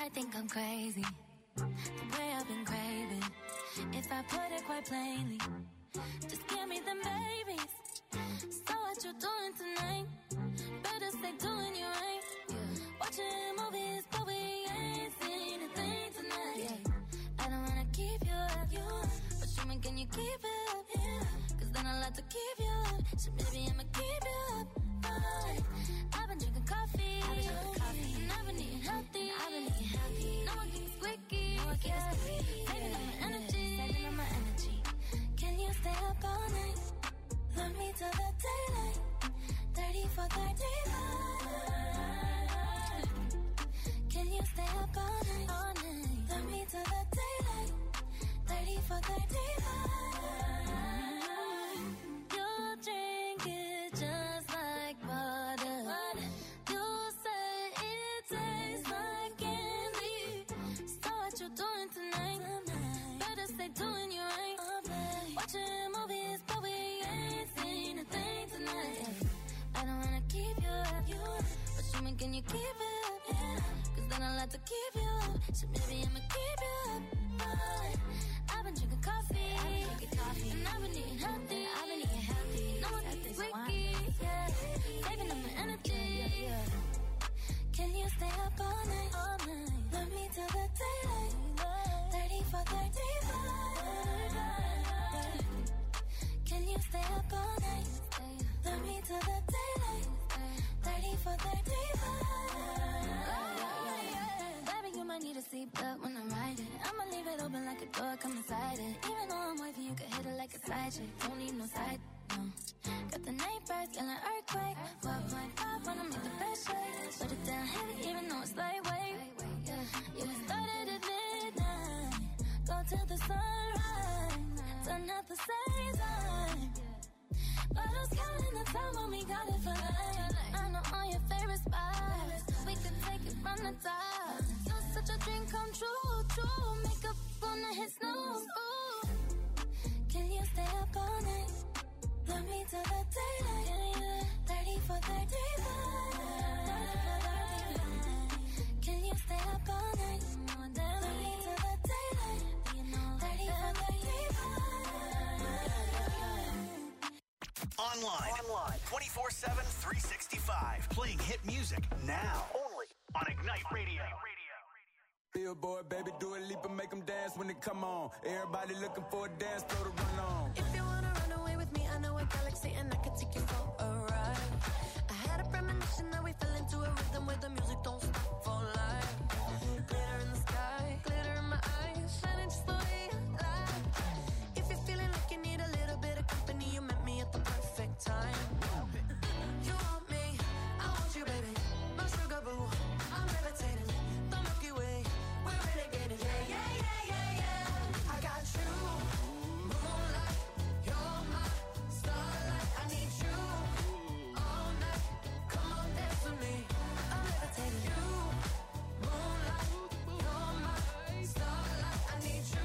might think I'm crazy, the way I've been craving. If I put it quite plainly, just give me them babies. So what you doing tonight? Better stay doing you right. Watching movies, but we ain't seen a thing tonight. I don't wanna keep you up, but show me, can you keep it up? Cause then I'll have to keep you up. So maybe I'ma keep you up. I've been drinking coffee, and I've been eating healthy. No one keeps squeaky, saving on my energy. Can you stay up all night? Love me till the daylight. 30 for 35. Can you stay up all night? Love me till the daylight. 30 for 35. You'll drink it just like water. You say it tastes like candy. So what you doing tonight? Better stay doing you right. Watching movies, but we ain't seen a thing tonight. I don't wanna keep you up, but show me, can you keep it up? Cause then I'll have to keep you up. So maybe I'ma keep you up. I've been drinking coffee, and I've been eating healthy. No one keeps squeaky, saving up my energy. Can you stay up all night? Love me till the daylight. 30 for 35. Can you stay up all night? Love me till the daylight. 30 for 35. Baby, you might need a seatbelt when I'm riding. I'ma leave it open like a door, come inside it. Even though I'm wavy, you can hit it like a side chick. Don't need no side, no. Got the night birds, feeling earthquake. 12.5 when I make the best shake. Put it down heavy, even though it's lightweight. Yeah, we started at midnight, go till the sunrise. Done at the same time. But who's counting the time when we got it for life? I know all your favorite spots. We could take it from the top. You're such a dream come true, true. Makeup gonna hit snooze. Ooh. Can you stay up all night? Love me till the daylight. 30 for 35. Can you stay up all night? Love me till the daylight. 30 for 35. Online. 24/7, 365. Playing hit music now. Only on Ignite Radio. Billboard, baby, do a leap and make them dance when they come on. Everybody looking for a dance floor to run on. If you wanna run away with me, I know a galaxy and I can take you for a ride. I had a premonition that we fell into a rhythm where the music don't stop for life. Glitter in the sky, glitter in my eyes, shining just the way I like. If you're feeling like you need a little bit of company, you met me at the perfect time. You want me, I want you, baby. My sugar boo, I'm levitating. The Milky Way, we're renegading. Yeah, yeah, yeah, yeah, yeah. I got you, moonlight. You're my starlight. I need you all night. Come on, dance with me. I'm levitating. You, moonlight. You're my starlight. I need you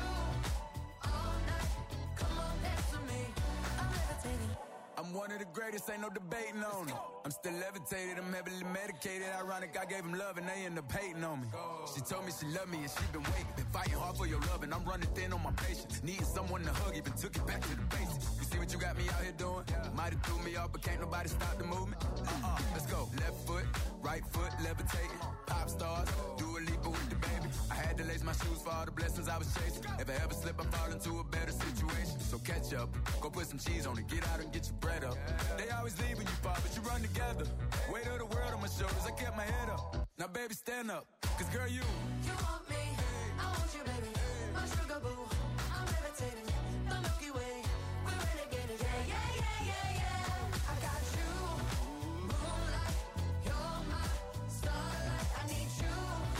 all night. Come on, dance with me. I'm levitating. I'm one of the greatest, ain't no debating on it. I'm still levitated, I'm heavily medicated. Ironic, I gave them love and they end up hating on me. She told me she loved me and she been waiting. Been fighting hard for your love and I'm running thin on my patience. Needing someone to hug, even took it back to the basics. You see what you got me out here doing? Might have threw me off, but can't nobody stop the movement. Let's go. Left foot, right foot, levitating. Pop stars, do a leap with the baby. I had to lace my shoes for all the blessings I was chasing. If I ever slip, I fall into a better situation. So catch up, go put some cheese on it, get out and get your bread up. They always leave when you fall, but you run together. Weight of the world on my shoulders, I kept my head up. Now baby, stand up, cause girl, you want me, I want you, baby. My sugar boo, I'm levitating. The Milky Way, we're renegading. Yeah, yeah, yeah, yeah, yeah. I got you, moonlight. You're my starlight. I need you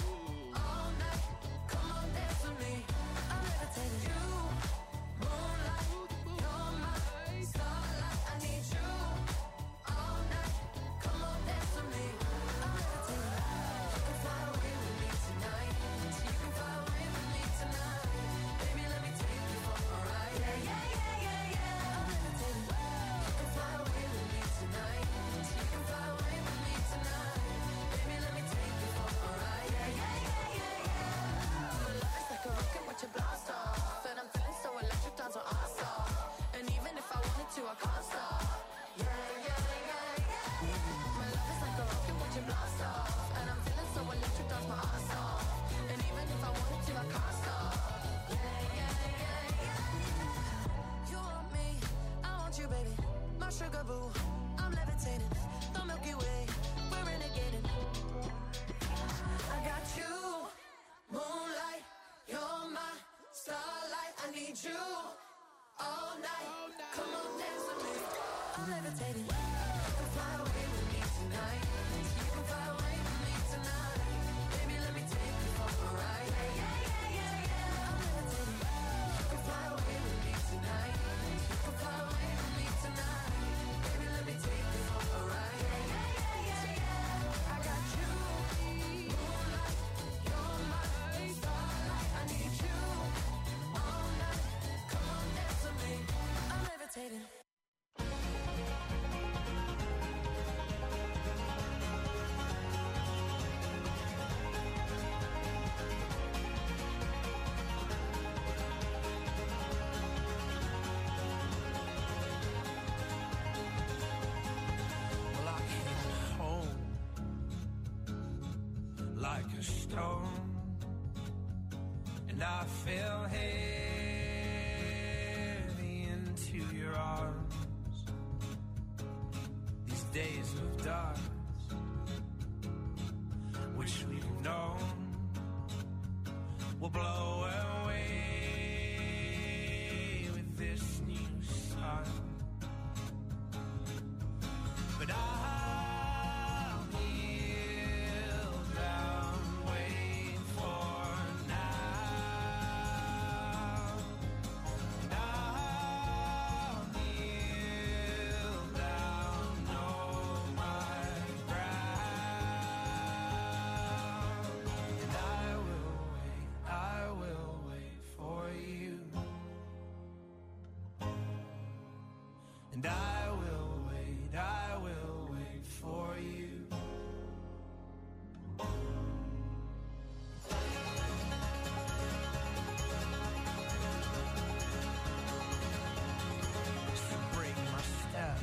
all night. Come on, dance with me. I'm levitating. You, moonlight. You're my starlight. I need you all night. Come on, dance with me. I'm levitating. You can fly away with me tonight. So you can fly away with me tonight. Baby, let me take you for a ride. levitating. You can fly away with me tonight. You can fly away with me tonight. Baby, let me take you for a ride. I'm levitating. You can fly away with me tonight. You can fly away with me tonight. Baby, let me take you for a ride. I got you, moonlight, you're my starlight. I need you all night. Come on, dance with me. I'm levitating. Well, I came home like a stone, and I fell heavy into your arms. These days of dark, which we've known, will blow away with this new sun. But I'll kneel down, wait for now. And I'll kneel down, know my ground. And I will wait for you. And I will wait for you. So break my step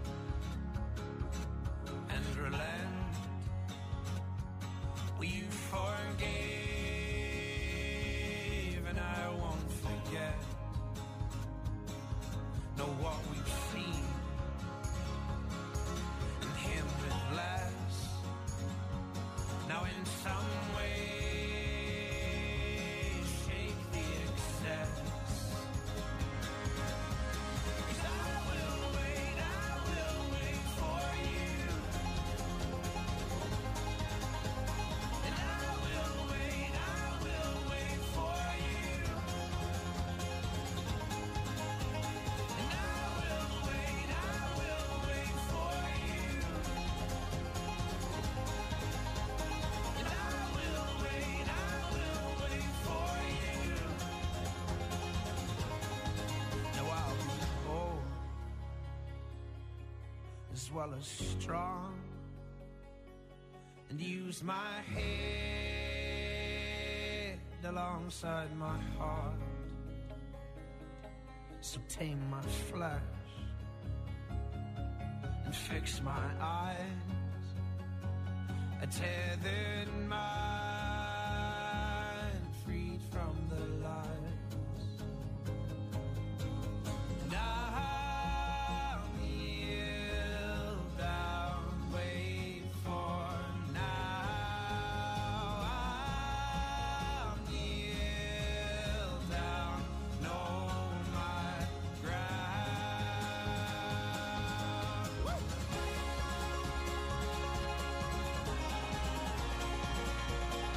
and relent. Well, you forgave, and I won't forget. Know what we've seen and him with less. Now in some way shake the excess. 'Cause I will wait for you. And I will wait for you. And I will wait for you. And I will wait for you. Now I'll be bold as well as strong, and use my head alongside my heart. So tame my flesh and fix my eyes, a tethered mind freed from the lies. And I'll kneel down, wait for now. I'll kneel down, know my ground.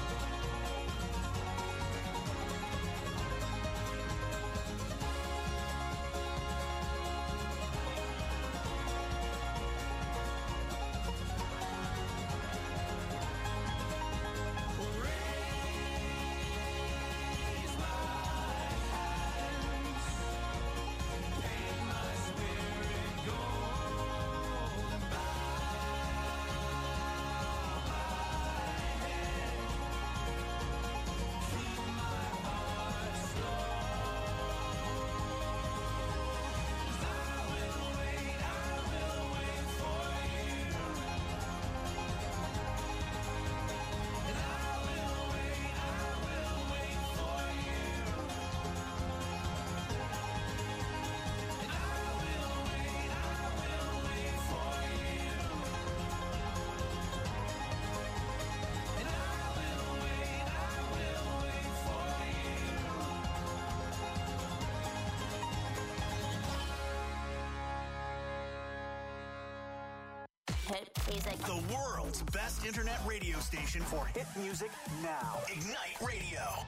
hit music. The world's best internet radio station for hit music now. Ignite Radio.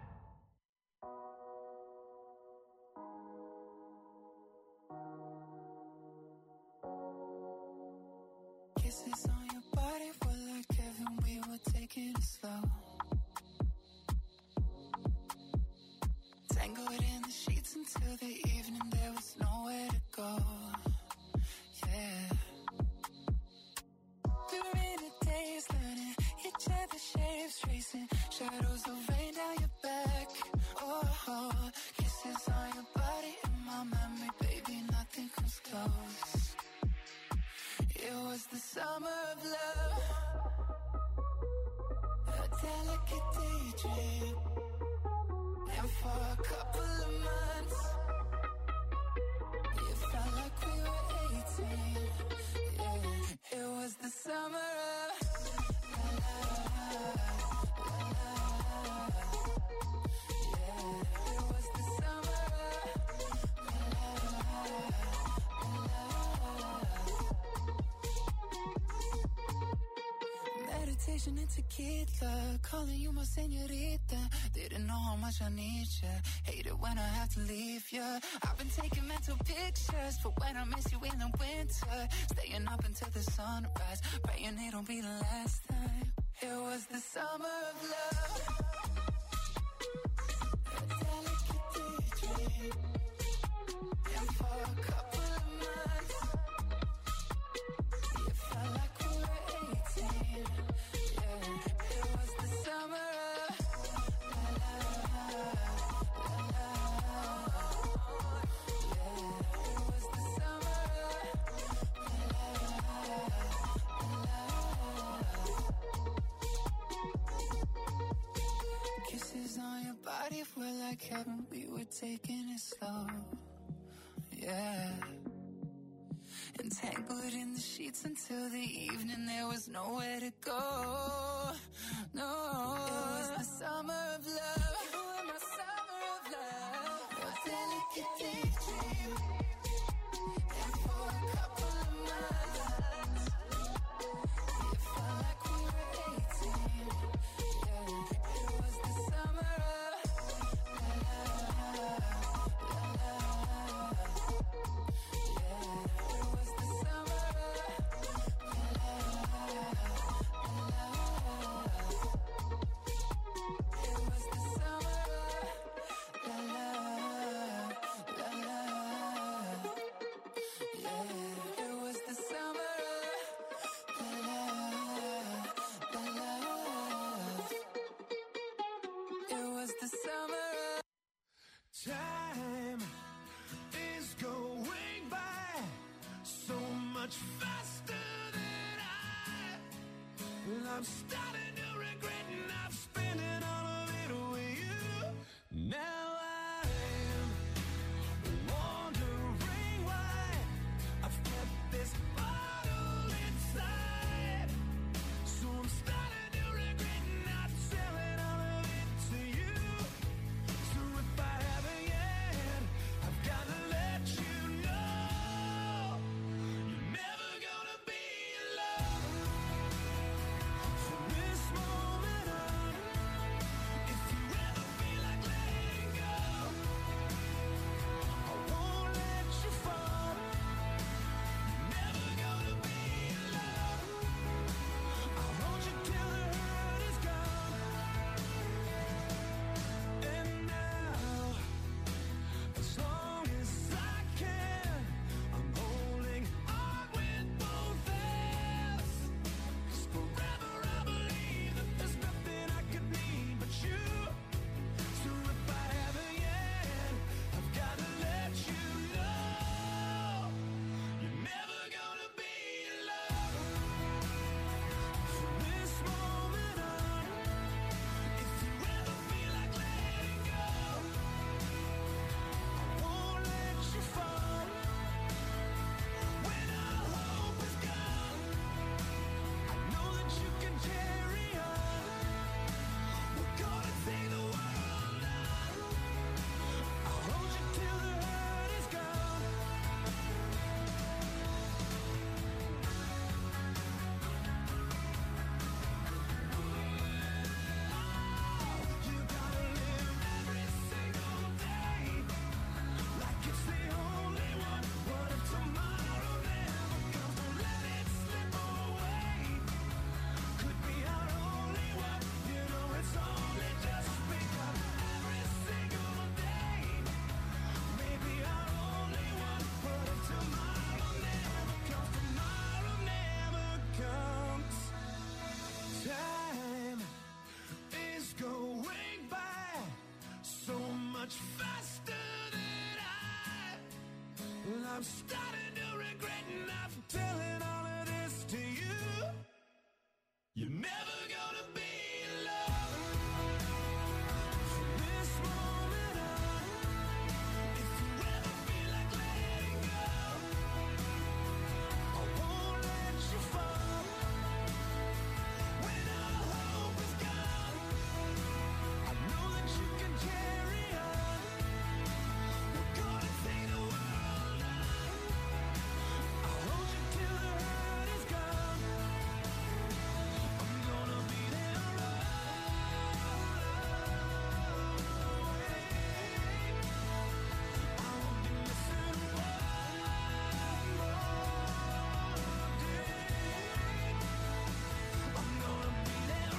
Kisses on your body were like heaven, we were taking it slow. Tangled in the sheets until the evening, there was nowhere to go. Yeah. We were in a daze, learning each other's shapes, tracing shadows of rain down your back. Oh, kisses on your body in my memory, baby, nothing comes close. It was the summer of love, a delicate daydream. And for a couple of months, it felt like we were 18. Yeah, it was the summer of love. Yeah, it was the summer of meditation and tequila, calling you my señorita. Didn't know how much I need you. Hate it when I have to leave you. I've been taking mental pictures for when I miss you in the winter. Staying up until the sunrise, praying it'll be the last time. It was the summer of love, a delicate daydream. And for a couple of months, it felt like we were 18. Yeah, it was the summer of kisses on your body were like heaven, we were taking it slow. Yeah. Entangled in the sheets until the evening, there was nowhere to go. No. It was the summer of love. You were my summer of love. A delicate daydream. And for a couple of months, it felt like we were 18. Yeah, it was the summer of love. Yeah, it was the summer of love. It was the summer of la la la la. Yeah, it was the summer of la la la. It was the summer of Time is going by so much faster than I'm starting to regret not spending all of it with you. Now I'm wondering why I've kept this bottle inside. So I'm starting to regret not selling all of it to you. So if I haven't yet, I've gotta let you know you're never gonna be alone. So this I'm starting to regret not telling all of this to you. You're never gonna be alone from this moment on. If you ever feel like letting go, I won't let you fall. When all hope is gone, I know that you can carry on. We're gonna take the world on. I'll hold you till the hurt is gone. I'm gonna be there I won't be missing one more day. I'm gonna be there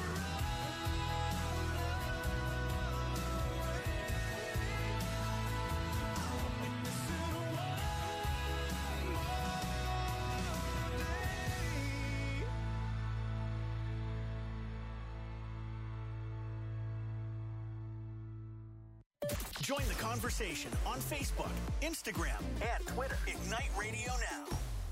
I won't be missing one more day. Join the conversation on Facebook, Instagram, and Twitter. Ignite Radio Now.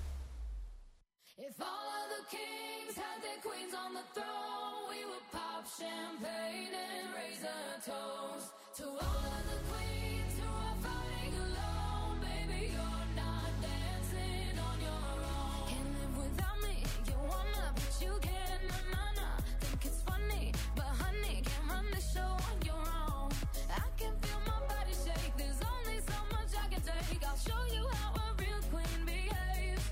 If all of the kings had their queens on the throne, we would pop champagne and raise a toast to all of the queens who are fighting alone. Baby, you're not dancing on your own. Can't live without me, you wanna, but you can't. Na. Think it's funny, but honey, can't run the show on your own. I can feel my body shake. There's only so much I can take. I'll show you how a real queen behaves.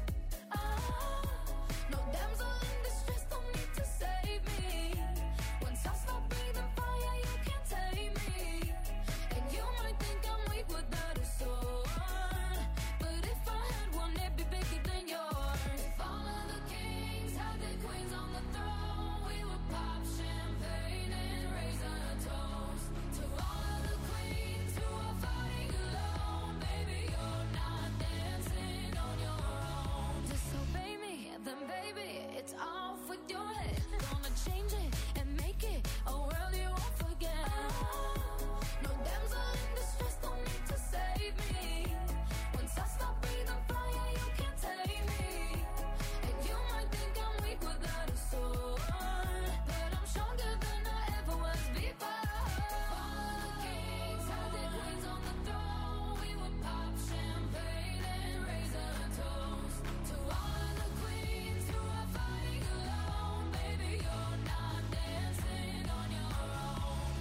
No damsel in distress, don't need to save me. Once I stop breathing fire, you can't tame me. And you might think I'm weak without a sword, but if I had one, it'd be bigger than yours. If all of the kings had their queens on the throne, we would pop champagne and raise a toast to all of the queens who are fighting alone. Baby, you're not dancing on your own. Disobey me, then baby, it's off with your head. Gonna change it and make it a world you won't forget. No damsel in distress, don't need to save me. Once I stop breathing fire, you can't tame me. And you might think I'm weak without a sword, but I'm stronger than I ever was before. All of the kings had their queens on the throne, we would pop champagne and raise a toast to all of the queens who are fighting alone. Baby, you're not dancing on your own.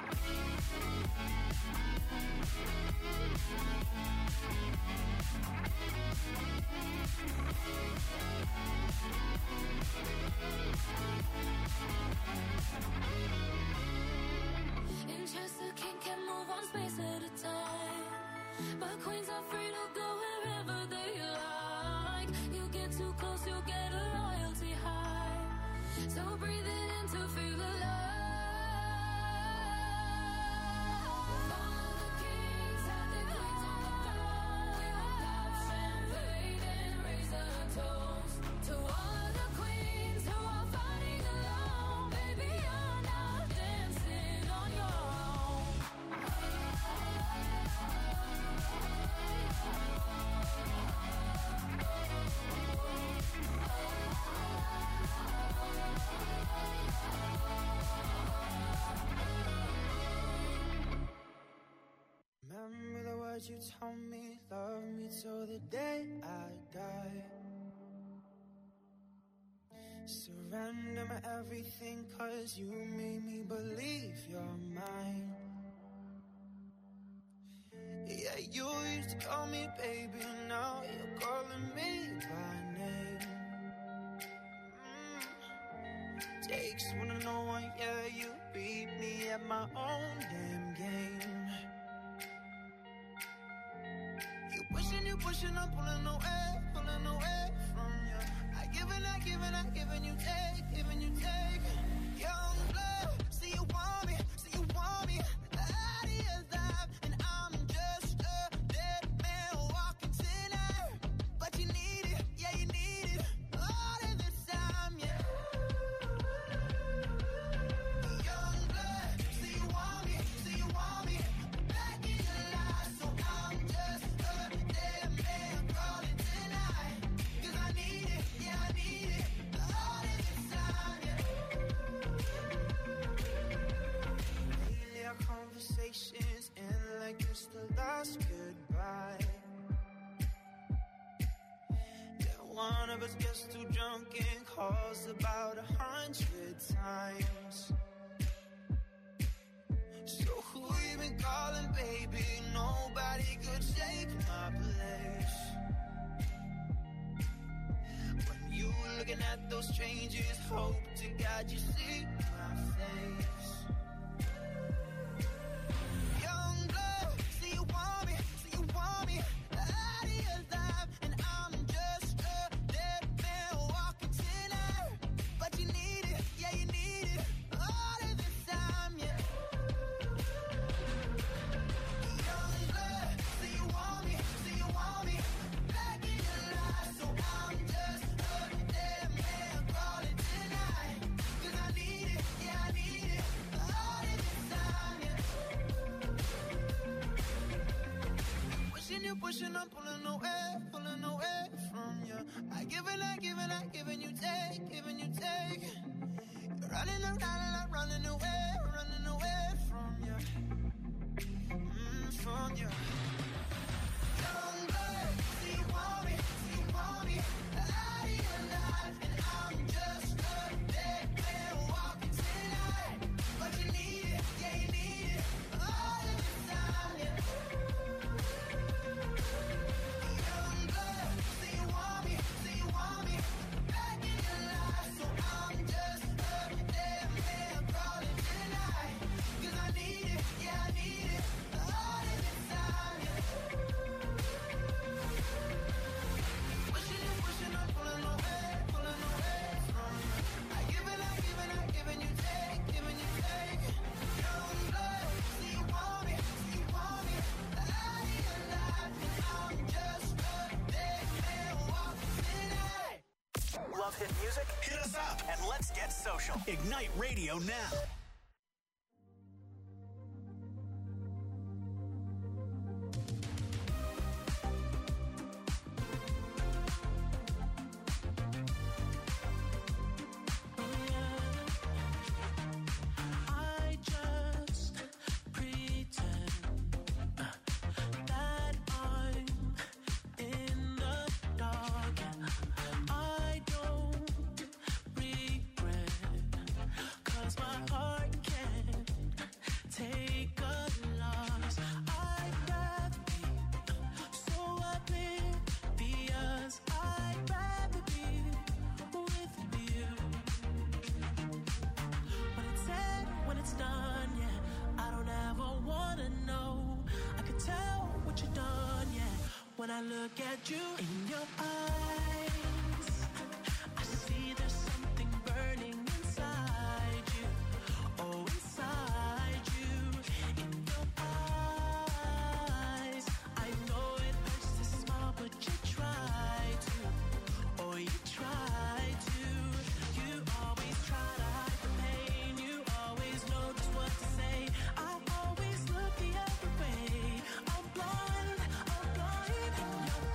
In Chester, king can move one space at a time, but queens are free to go wherever they like. You get too close, you'll get a royalty high. So breathe it in to feel alive. All of the kings had their queens on the throne. We would pop champagne and raise a toast to all of the queens who are fighting alone. Baby, you're not dancing on your own. Remember the words you told me, love me till the day I die. Surrender my everything, 'cause you made me believe you're mine. Yeah, you used to call me baby, now you're calling me by name. Takes one to know one, yeah, you beat me at my own damn game. You pushing, I'm pulling away from you. I giving you take. Young blood, see you want me. That is life, and I'm just a dead man walking tonight. But you need it, yeah, you need it. All of this time, yeah. Young blood, see you want me. Back in your life, so I'm just a dead man. one of us gets too drunk and calls about 100 times. So who you been calling, baby? Nobody could take my place. When you looking at those strangers, hope to God you see my face. Young blood, see you want me, out of your life, and I'm just a dead man walking tonight. But you need it, yeah, you need it, all of this time, yeah. Young blood, see you want me, back in your life. So I'm just a dead man calling tonight. 'Cause I need it, yeah, I need it, all of this time, yeah. Pushing, I'm pulling away from you. I give and I give and I give and you take. You're running around, I'm running away from you. From you. Young blood, see you want me, out of your life, and I'm just a dead man walking tonight. But you need it, yeah, you need it, all of this time, yeah. Young blood, see you want me, back in your life. So I'm just a dead man crawling tonight. 'Cause I need it, yeah, I need it, all of this time, yeah. Pushing, I'm pulling away from you. I give and I give and you take. Young blood, see you want me, out of your life, and I'm just a dead man walking tonight. Love hit music? Hit us up and let's get social. Ignite Radio now. I just pretend that I'm in the dark. I don't regret, 'cause my heart can't take a loss. I'd rather be so oblivious. I'd rather be with you. When it's said, when it's done, yeah, I don't ever wanna know. I could tell what you've done, yeah. When I look at you in your eyes, I see there's something burning inside you. Oh, inside you, in your eyes. I know it hurts to smile, but you try to. Oh, you try to. You always try to hide the pain. You always know just what to say. I always look the other way. I'm blind in your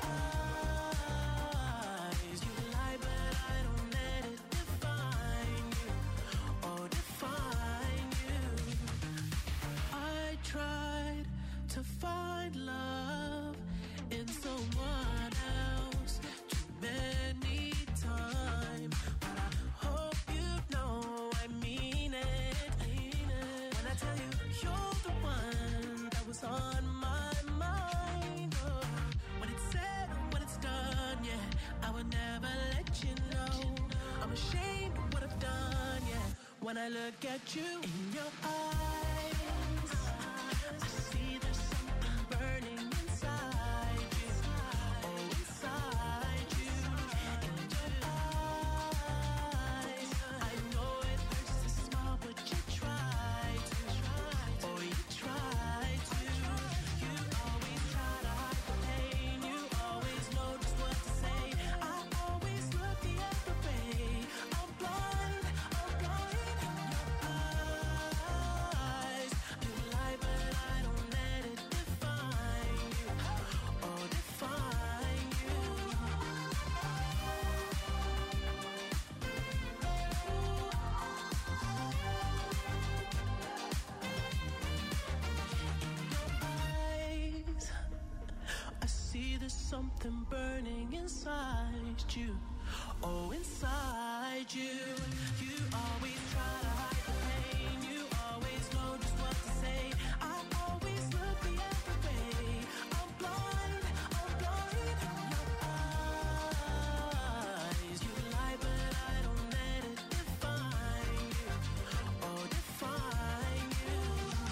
eyes. You lie, but I don't let it define you. Oh, define you. I tried to find love in someone else too many times, but I hope you know I mean it. When I tell you you're the one that was on my mind. Oh, when it's said, when it's done, yeah, I would never let you know. I'm ashamed of what I've done, yeah. When I look at you in your eyes, I see there's something burning inside you. Oh, inside you, in your eyes. I know it hurts to smile, but you try to. Oh, you try to. You always try to hide the pain. You always know just what to say. I always look the other way. I'm blind in your eyes. something burning inside you. Oh, inside you. You always try to hide the pain. You always know just what to say. I always look the other way. I'm blind. Your eyes. You lie, but I don't let it define you. Oh, define you.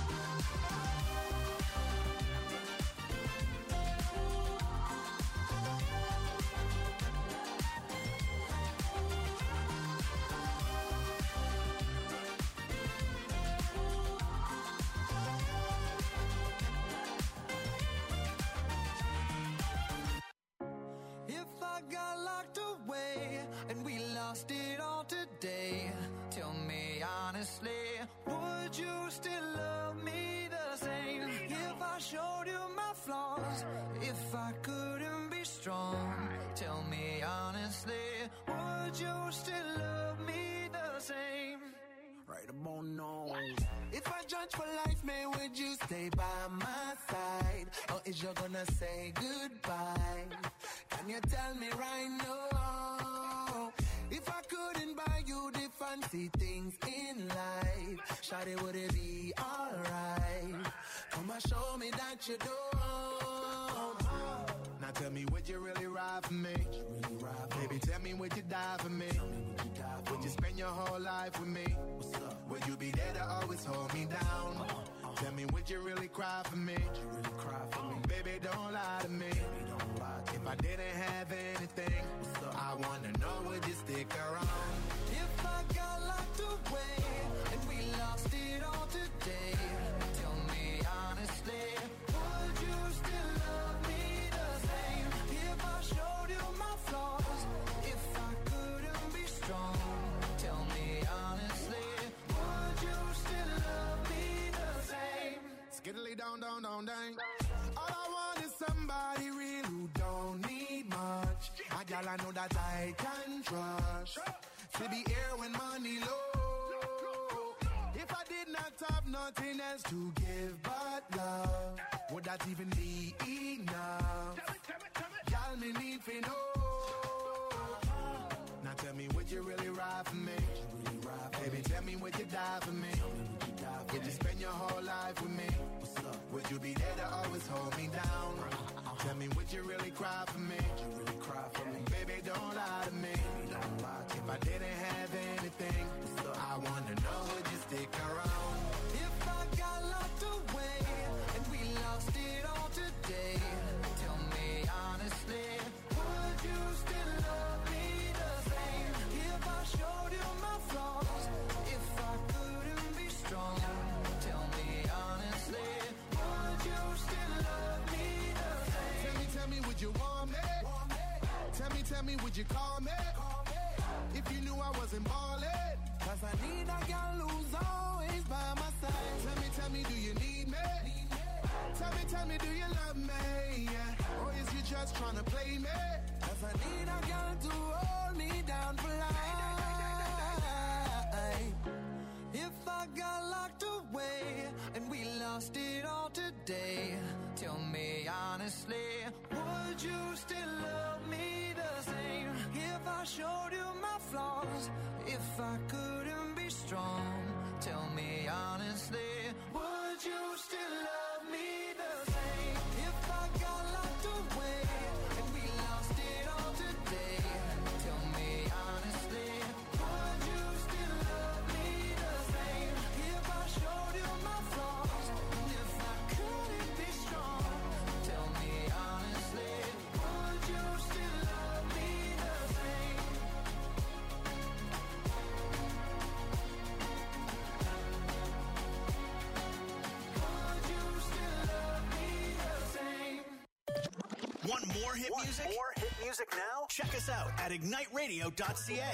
If I got locked away and we lost it all today, tell me honestly, would you still love me the same? If I showed you my flaws, if I couldn't be strong, tell me honestly, would you still love me the same? Right about now. If I judge for life, man, would you stay by my side? Or is you gonna say goodbye? Can you tell me right now? If I couldn't buy you the fancy things in life, shawty, would it be alright? Come and show me that you don't. Now tell me, would you really ride for me? Baby, tell me, would you die for me? Would you spend your whole life with me? Would you be there to always hold me down? Tell me, would you really cry for me? Baby, don't lie to me. If I didn't have anything, I wanna know, would you stick around? If I got locked away and we lost it all today, tell me honestly, would you still love me the same? If I showed you my flaws, if I couldn't be strong, tell me honestly, would you still love me the same? Skiddly down, down, down, down. All I want is somebody real who don't need much. A gal I know that I can trust. To be here when money low. If I did not have nothing else to give but love, would that even be enough? Gal, me need to know. Now tell me, would you really ride for me? Baby, tell me, would you die for me? Would you spend your whole life with me? Would you be there to always hold me down? Tell me, would you really cry for me? Baby, don't lie to me. If I didn't have anything, I wanna know, would you stick around? If I got locked away and we lost it all today, tell me honestly, would you still love me the same? If I showed you my flaws, if I couldn't be strong, tell me honestly, would you still love me the same? Tell me, would you want me? Tell me, would you call me? If you knew I wasn't ballin', 'cause I need a girl who's always by my side. Tell me, do you need me? Tell me, do you love me? Yeah. Or is you just tryna play me? 'Cause I need a girl to hold me down for life. If I got locked away and we lost it all today, tell me honestly, would you still love me the same? If I showed you my flaws, if I couldn't be strong, tell me honestly, would you still love me the same? If I got locked away and we lost it all today, tell me honestly, would you still love me the same? If I showed you my flaws, and if I couldn't be strong, tell me honestly, would you still love me the same? Would you still love me the same? Want more hit music? More hit music now? Check us out at igniteradio.ca.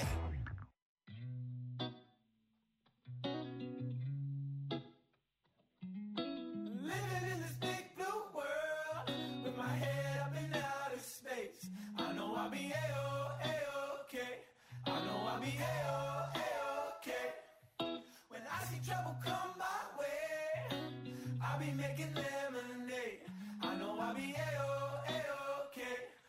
Living in this big blue world with my head up in outer space. I know I'll be A-okay. I know I'll be A-okay. When I see trouble come my way, I'll be making lemonade. I know I'll be A-okay.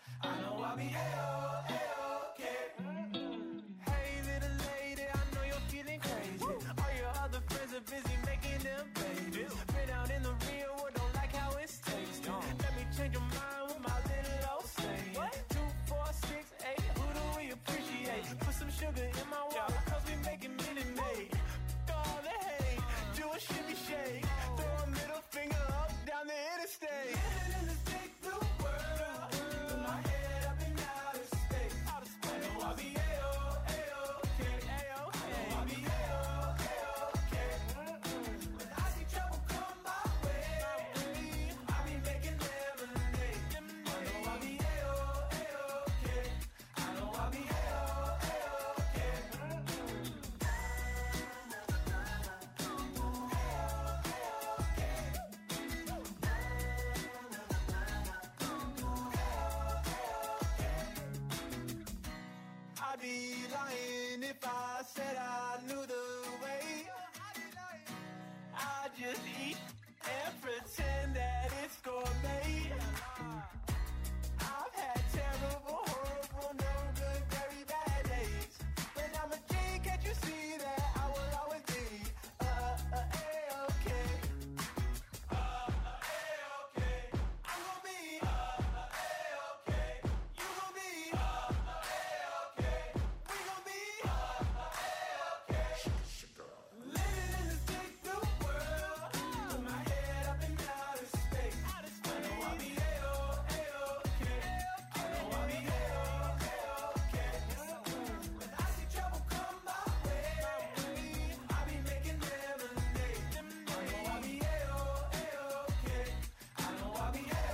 said I knew the way. I just eat and pretend that it's gourmet. I've had terrible, horrible, no good, very bad days. But I'm a king, can't you see that I will always be A-okay. A-okay. I'm gonna be A-okay. You gonna be A-okay. We gonna be A-okay. Living in this big new world, with my head up in outer space. I know I'll be A-okay. I know I'll be A-okay. When I see trouble come my way, I'll be making lemonade. I know I'll be A-okay. I know I'll be A-okay.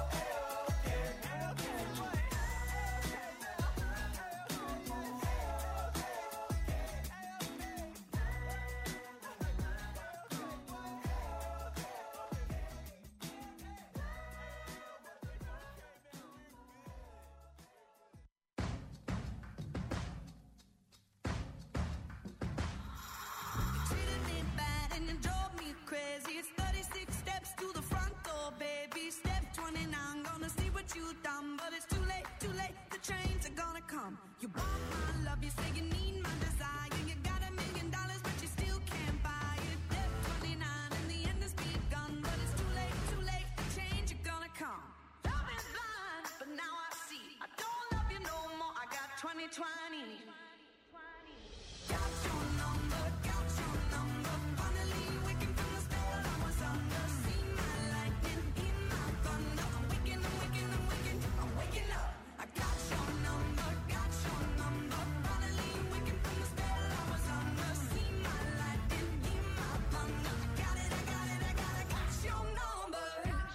Treated me bad and you drove me crazy. It's 36 steps to the front door, baby. Step 29, gonna see what you've done. But it's too late, the trains are gonna come. You want my love, you say you need my desire. You got $1 million, but you still can't buy it. Step 29, and the end has begun. But it's too late, the change are gonna come. Love is blind, but now I see. I don't love you no more, I got 2020. Got your number, finally waking from the spell I was under. See my lightning, hear my thunder. I'm waking up. I got your number, finally waking from the spell I was under. See my lightning, hear my thunder. I got it, got your number.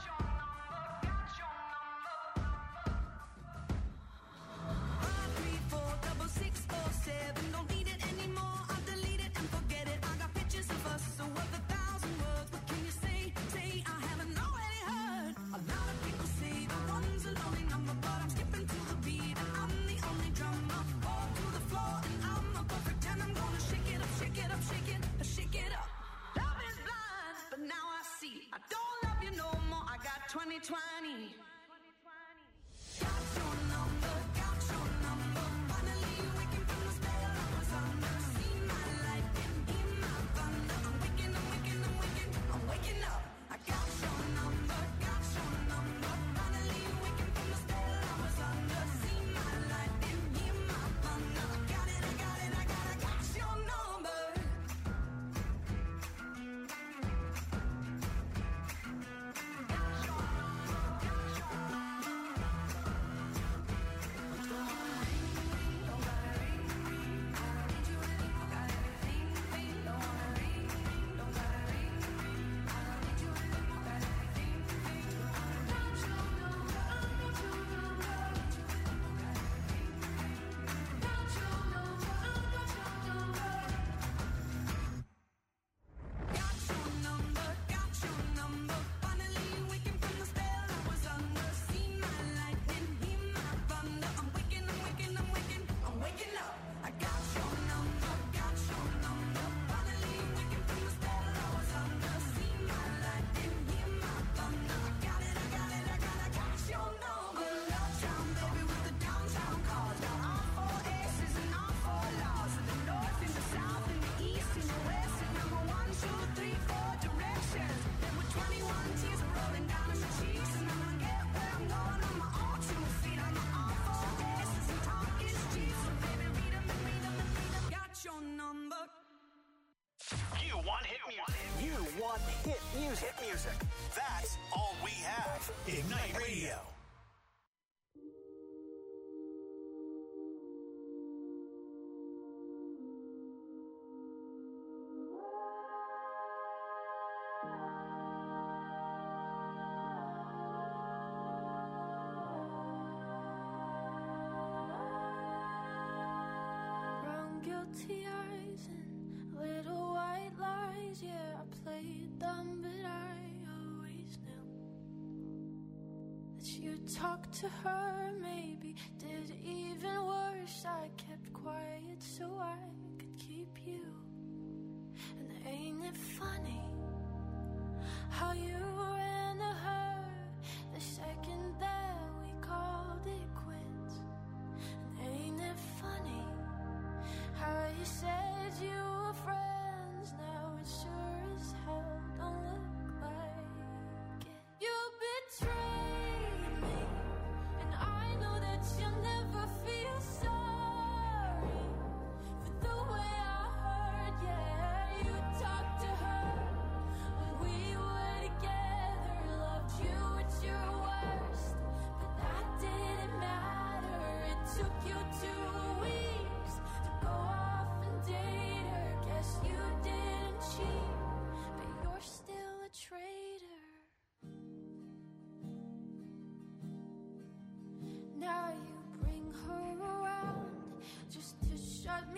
5346647. Don't need it anymore. I'll delete it and forget it. I got pictures of us, so worth 1,000 words. What can you say? I haven't already heard. A lot of people say the one's a lonely number, but I'm skipping to the beat and I'm the only drummer. Fall to the floor and I'm a perfect 10. I'm gonna shake it up, shake it up, shake it up. Love is blind, but now I see. I don't love you no more. I got 2020. Got your number, finally waking from the spell I was under. See my lightning, hear my thunder. I'm waking up. I got your number, finally waking from the spell I was under. See my lightning, hear my thunder. I got it, your number. Hit music. That's all we have. Ignite Radio. Brown guilty eyes and little white lies. Yeah, I played dumb, but I always knew that you'd talk to her. Maybe did even worse. I kept quiet so I could keep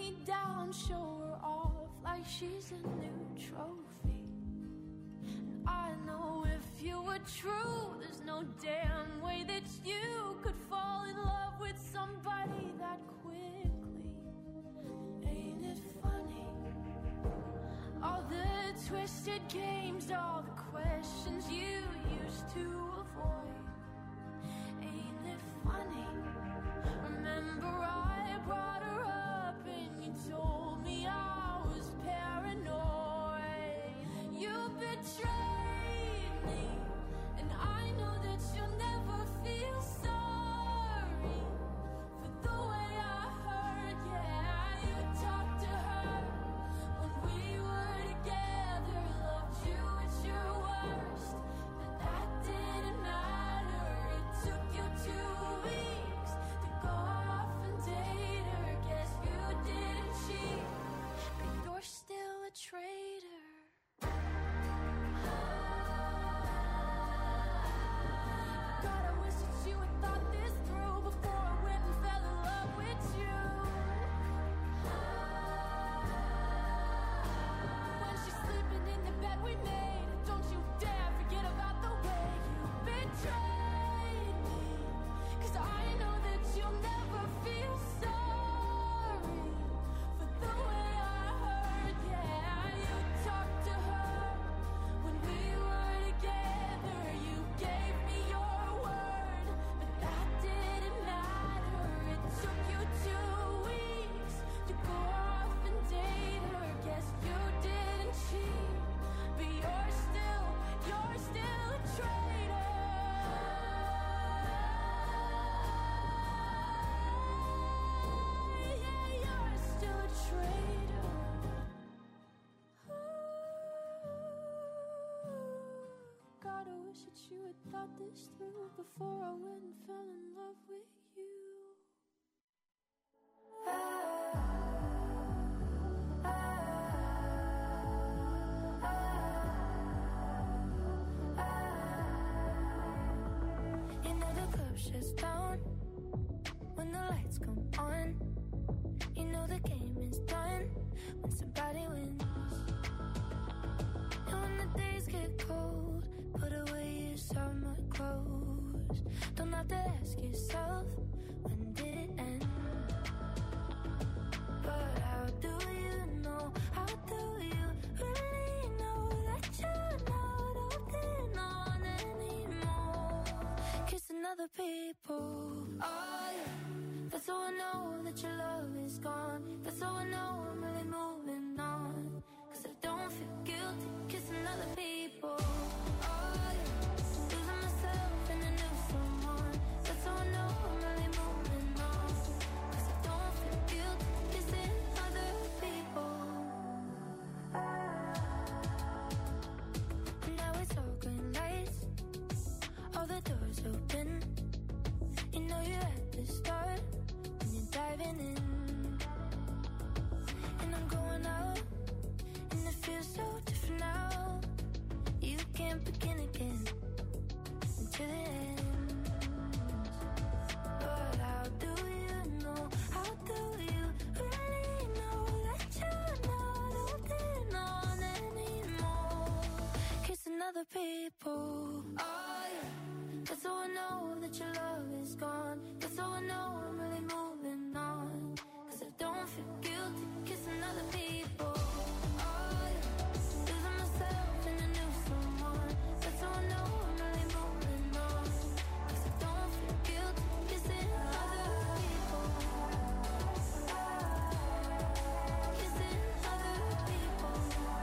me down, show her off like she's a new trophy. And I know if you were true, there's no damn way that you could fall in love with somebody that quickly. Ain't it funny? All the twisted games, all the questions you used to avoid. Ain't it funny? Remember I brought her up and you told me I was paranoid. You betrayed me, and I know that you'll never feel sorry for the way I hurt. Yeah, you talked to her when we were together, loved you at your worst, but that didn't matter. It took you 2 weeks to go off and date her. Guess you didn't cheat, but you're still a traitor. God, I wish that you had thought this through before I went and fell in love with you. When she's sleeping in the bed we made, don't you dare forget about the way you betrayed me. 'Cause I know that you'll never feel sorry for the way I hurt. Yeah, you talked to her when we were together. You gave me your word, but that didn't matter. It took you 2 weeks to go off and date her. Guess you didn't cheat, but you're still a traitor. Yeah, you're still a traitor. God, I wish that you had thought this through before I went and fell in love with you. You know the club shuts down when the lights come on. You know the game is done when somebody wins. And when the days get cold, put away your summer clothes. Don't have to ask yourself, when did it end? But how do you know? How do you really know that you're not holding on anymore? Kissing other people. Oh yeah, that's how I know that your love is gone. That's how I know I'm really moving on. 'Cause I don't feel guilty kissing other people. Oh yeah, losing myself in a new someone. That's how I know I'm really moving on. 'Cause I don't feel guilty kissing other people. And now it's all green lights, all the doors open. You know you're at the start when you're diving in. And I'm going out, and it feels so different now. You can't begin again until it ends. But how do you know? How do you really know that you're not holding on anymore? Kissing other people. Oh yeah, that's how I know that your love is gone. That's how I know I'm really moving on. 'Cause I don't feel guilty kissing other people. Oh yeah, losing myself in a new someone. That's how I know I'm really moving on. 'Cause I don't feel guilty kissing other people. Kissing other people.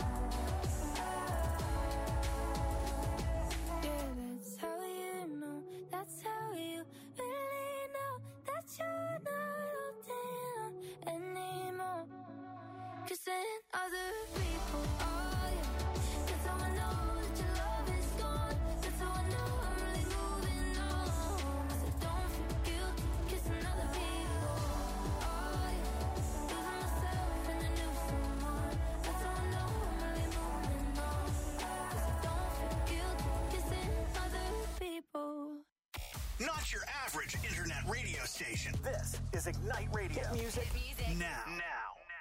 Yeah, that's how you know. That's how you really know that you're not holding on anymore. Kissing other people. Oh yeah, that's how I know that your love is gone. That's how I know I'm really moving on. 'Cause I don't feel guilty kissing other people. Oh yeah, losing myself in a new someone. That's how I know I'm really moving on. 'Cause I don't feel guilty kissing other people. Not your average internet radio station. This is Ignite Radio. Hit music now.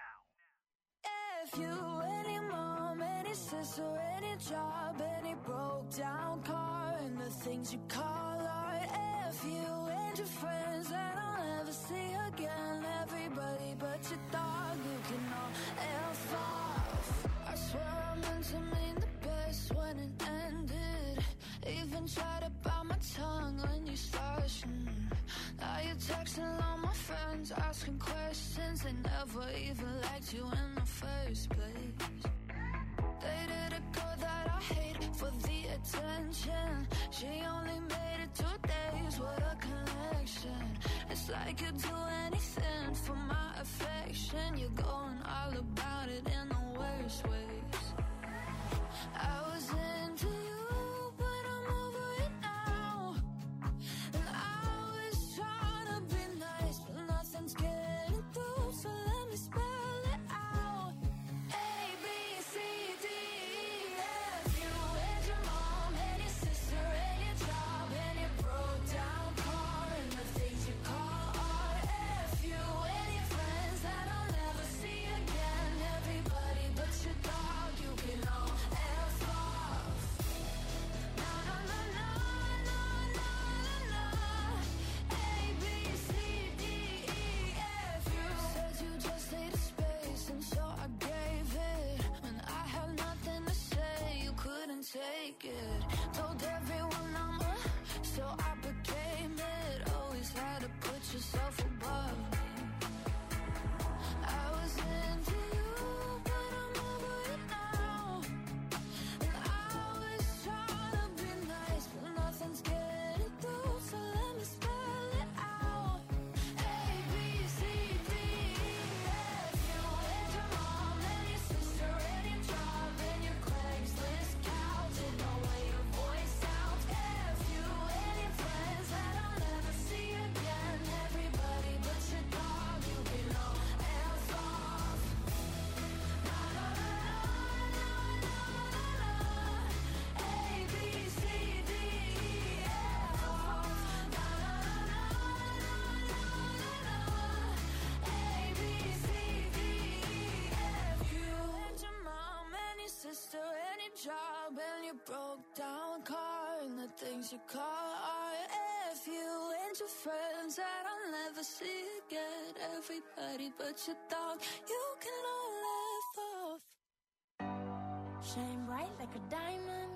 If you, any mom, any sister, any job, any broke down car, and the things you call art. If you and your friends that I'll never see again, everybody but your dog, you can all F off. I swear I meant to mean the best when it ended. Even tried to bite my tongue when you started. Now you're texting all my friends, asking questions. They never even liked you in the first place. Dated a girl that I hate for the attention. She only made it 2 days, what a connection. It's like you'd do anything for my affection. You're going all about it in the worst ways. I was into you, but I'm over it now. And I was trying to be nice, but nothing's getting through, so let me spell it out. A, B, C, D, E, F. You and your mom, and your sister, and your job, and your broke down car, and the things you call art. F you and your friends that I'll never see again. Everybody but your dog, you can all F off. Na na na na na na na. A, B, C, D, E, F. You said you just needed space, and so I gave it. When I had nothing to say, you couldn't take it. Told everyone I'm a, so I became it. Always had to put yourself above me. I was into you, but I'm over it now. And I was trying to be nice, but nothing's getting through, so let me spell it out. A, B, C, D, E, F. You and your mom, and your sister, and your job, and your Craigslist couch, and the way your voice sounds. F you and your friends that I'll never see again. Everybody but your dog, you can all F off. Na na na na na na na. A, B, C, D, E, F off. Na na na na na na na. A, B, C, D, E, F. You and your mom and your sister and your job and your broke down car and the things you call art. F you and your friends that I'll never see again. Everybody but your dog, you can all F off. Shine bright like a diamond.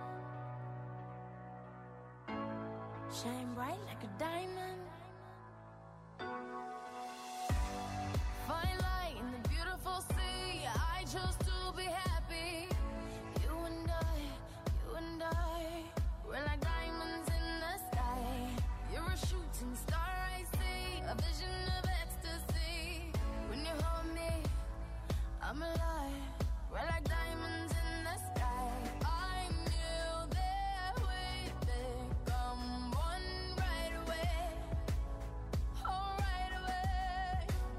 Shine bright like a diamond. Fine light in the beautiful sea. I chose to be happy. You and I, we're like diamonds in the sky. You're a shooting star, I see, a vision of ecstasy. When you hold me, I'm alive. We're like diamonds in the sky. I knew that we'd become one right away. Oh, right away.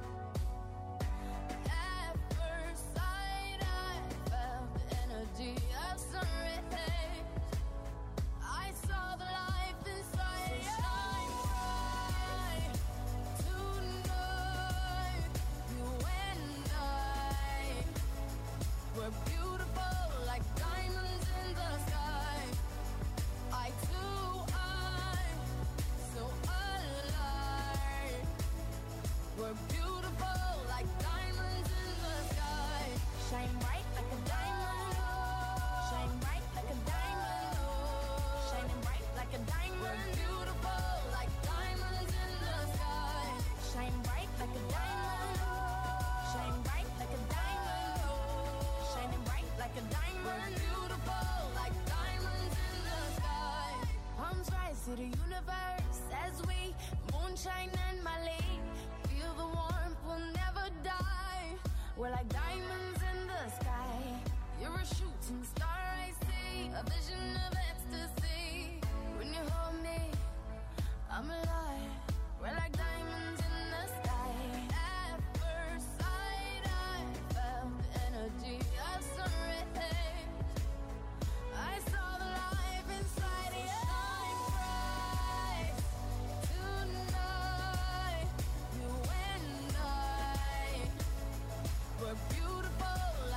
At first sight, I felt the energy of sun rays. I saw the life inside. So shine bright tonight. You and I, we're beautiful like diamonds in the sky. I too, I'm so alive. We're beautiful like diamonds in the sky. Shine bright like a diamond. Shine bright like a diamond. Shining bright like a diamond. We're beautiful like diamonds in the sky. Shine bright like a diamond. Shine bright like a diamond. Shining bright like a diamond. We're beautiful like diamonds in the sky. Palms rise to the universe as we moonshine and Mali. Feel the warmth, we'll never die. We're like diamonds in the sky. You're a shooting star, I see, a vision of ecstasy. When you hold me, I'm alive. We're like diamonds in the sky. At first sight, I felt the energy of sun rays. I saw the life inside you. Shine bright tonight. You and I, we're beautiful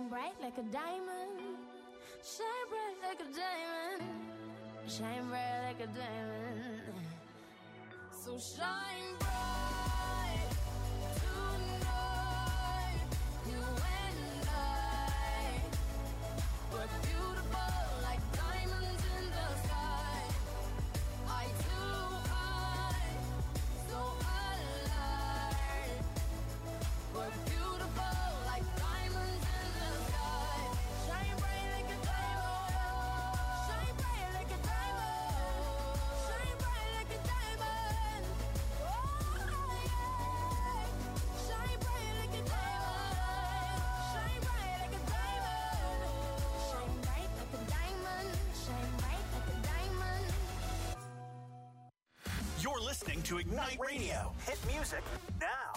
Shine bright like a diamond. Shine bright like a diamond. Shine bright like a diamond. So shine bright tonight. You and I, we're beautiful like diamonds in the sky. Eye to eye, so alive. We're beautiful like diamonds in the sky. Shine bright like a diamond. Shine bright like a diamond. Shine bright like a diamond. Oh yeah. Shine bright like a diamond. Shine bright like a diamond. Shine bright like a diamond. Shine bright like a diamond. You're listening to Ignite Radio. Hit music now.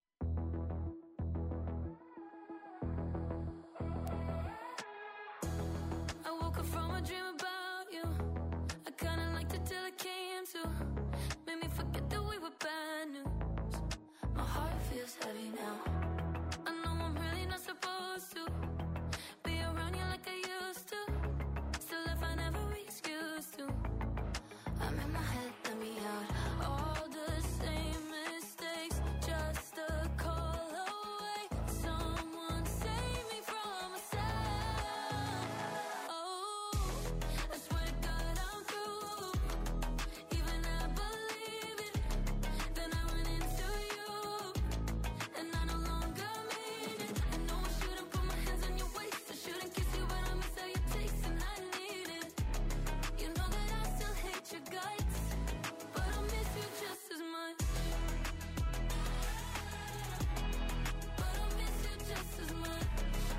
I woke up from a dream about you. I kinda liked it till it came to. Made me forget that we were bad news. My heart feels heavy now. I know I'm really not supposed to be around you like I used to. Still, if I never excuse to, I'm in my head, let me out. All the same mistakes, just a call away. Someone save me from myself. Oh, I swear to God I'm through. Even I believe it. Then I went into you, and I no longer mean it. I know I shouldn't put my hands on your waist. I shouldn't kiss you, but I miss how you taste, and I need it. You know that I still hate your guts, but I miss you just as much. But I miss you just as much.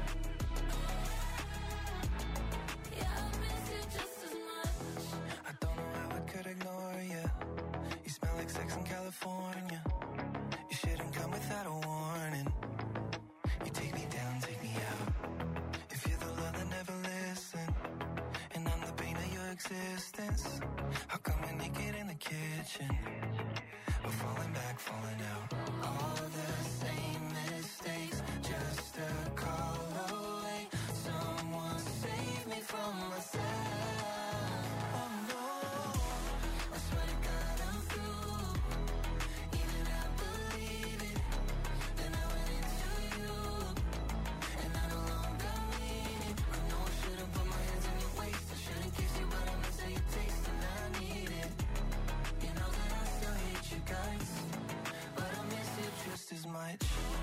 Yeah, I miss you just as much. I don't know how I could ignore you. You smell like sex in California. You shouldn't come without a warning. You take me down, take me out. If you're the love that never listened, and I'm the pain of your existence, how come we're naked in the kitchen? We're falling back, falling out. All the same mistakes, just a call away. Someone save me from myself. Oh no, I swear to God I'm through. Even I believe it. Then I went into you, and I no longer mean it. I know I shouldn't put my hands on your waist. I shouldn't kiss you, but I miss how you taste, and I need it. You know that I still hate you guys, but I miss you just as much.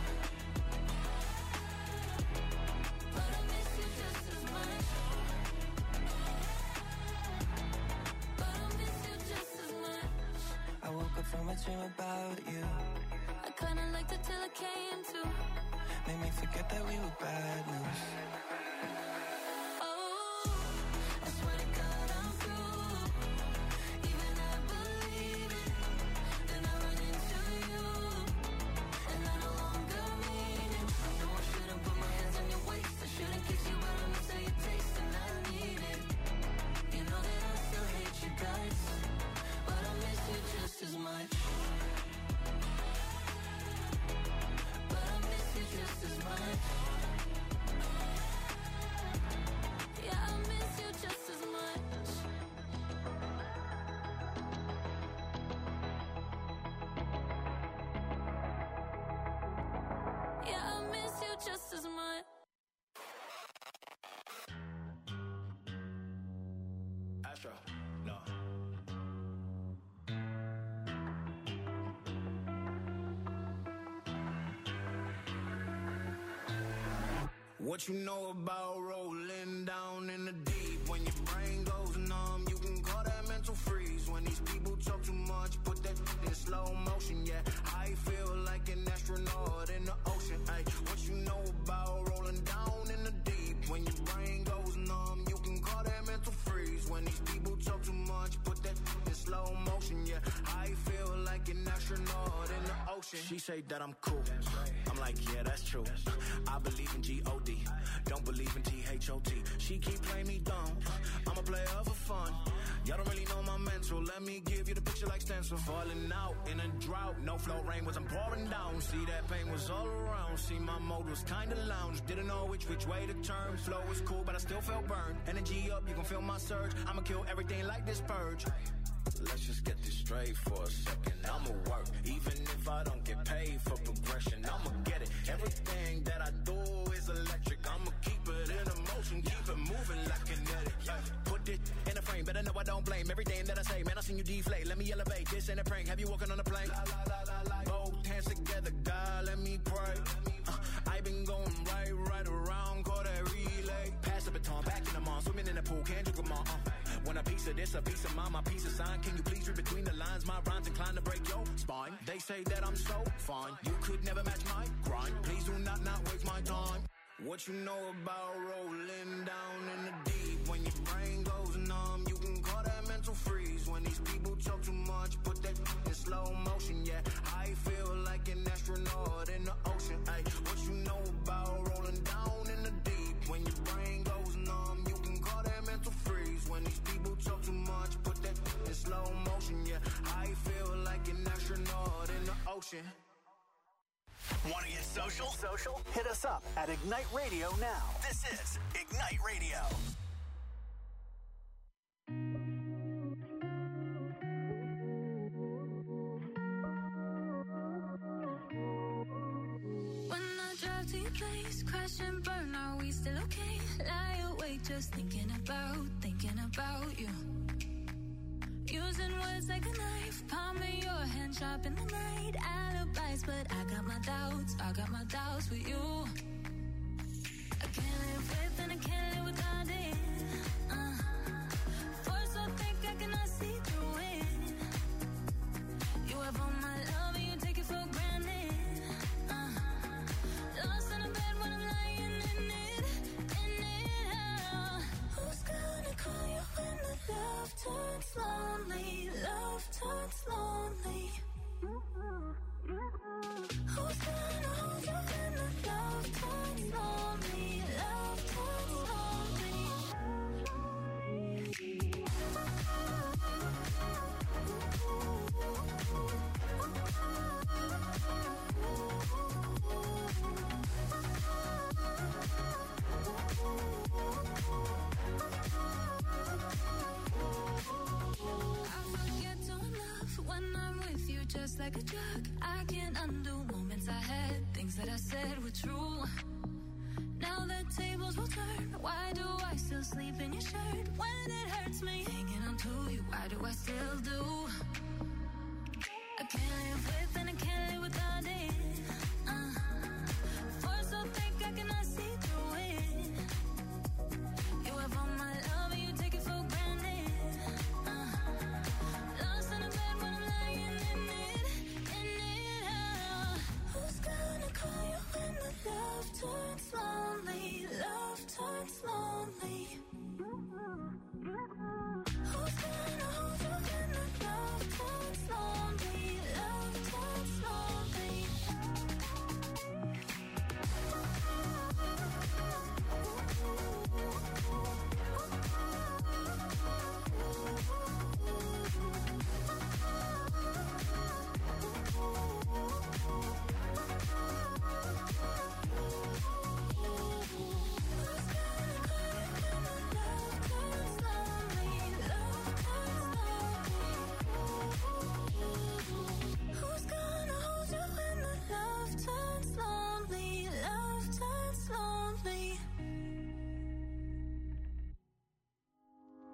But I miss you just as much. But I miss you just as much. I woke up from a dream about you. I kinda liked it till it came to. Made me forget that we were bad news. Oh, I swear to God I'm through. even I believe it. Then I went into you, and I no longer mean it. I know I shouldn't put my hands on your waist. I shouldn't kiss you, but I miss how you taste, and I need it. You know that I still hate you guys, but I miss you just as much. But I miss you just as much. yeah, I miss you just as much. Yeah, I miss you just as much. Astro, no. What you know about rolling down in the deep? When your brain goes numb, you can call that mental freeze. When these people talk too much, put that in slow motion, yeah. I feel like an astronaut in the ocean, ay. What you know about rolling down in the deep? When your brain goes numb, you can call that mental freeze. When these people talk too much, put that in slow motion, yeah. I feel like an astronaut in the ocean. She say that I'm cool. I'm like, yeah, that's true. I believe in G-O-D. Don't believe in T-H-O-T. She keep playing me dumb. I'm a player for fun. Y'all don't really know my mental. Let me give you the picture like stencil. Falling out in a drought. No flow, rain wasn't pouring down. See, that pain was all around. See, my mode was kinda lounge. Didn't know which way to turn. Flow was cool, but I still felt burned. Energy up, you can feel my surge. I'ma kill everything like this purge. Let's just get this straight for a second. I'ma work, even if I don't get paid for progression. I'ma get it. Everything that I do is electric. I'ma keep it in motion, keep it moving like kinetic. Put it in a frame, better know I don't blame everything that I say. Man, I seen you deflate. Let me elevate. This ain't a prank. Have you walking on a plane? Both hands together, God, let me pray. I been going right around, call that relay. Pass the baton, back in the mall, swimming in the pool, can't drink them all. Want a piece of this, a piece of mine, my piece of sign. Can you please read between the lines? My rhymes inclined to break your spine. They say that I'm so fine. You could never match my grind. Please do not waste my time. What you know about rolling down in the deep? When your brain goes numb, you can call that mental freeze. When these people talk too much, put that in slow motion. Yeah, I feel like an astronaut in the ocean. Ay, what you know about rolling down in the deep? When your brain goes numb, you can call that mental freeze. When these people talk too much, put that in slow motion. Yeah, I feel like an astronaut in the ocean. Want to get social? Hit us up at Ignite Radio now. This is Ignite Radio. When I drive to your place, crash and burn, are we still okay? Lie awake just thinking about you. Using words like a knife, palm in your hand, sharp in the night. Alibis, but I got my doubts with you. I can't live with and I can't live without it. Force so thick I cannot see through it. You have all my love and you take it for granted. Lost in a bed when I'm lying in it. Who's gonna call you when the love turns lonely? Love turns lonely. Who's gonna hold you when the love turns lonely? Love turns lonely. Just like a drug, I can't undo moments I had. Things that I said were true. Now the tables will turn. Why do I still sleep in your shirt when it hurts me? Hanging on to you, why do I still do? I can't live with and I can't live without it. Force so thick I cannot see through it. You have all my love and you take it for granted. Lost in a bed when I'm lying in it. Who's gonna call you when the love turns lonely? Love turns lonely. Who's gonna hold you when the love turns lonely? Love turns lonely. Who's gonna hold you when the love turns lonely? Love turns lonely.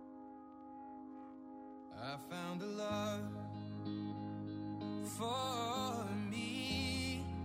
I found a love for